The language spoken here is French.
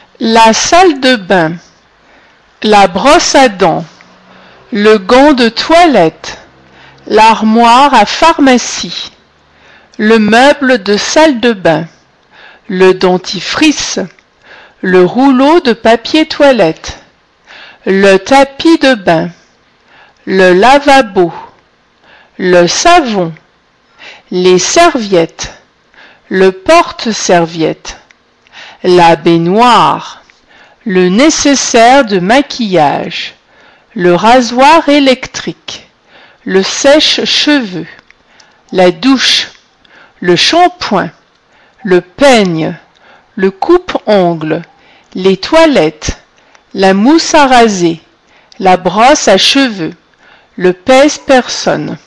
la salle de bain, la brosse à dents, le gant de toilette, l'armoire à pharmacie, le meuble de salle de bain, le dentifrice, le rouleau de papier toilette, le tapis de bain, le lavabo, le savon, les serviettes, le porte-serviette, la baignoire, le nécessaire de maquillage, le rasoir électrique, le sèche-cheveux, la douche, le shampoing, le peigne, le coupe-ongles, les toilettes, la mousse à raser, la brosse à cheveux, le pèse-personne.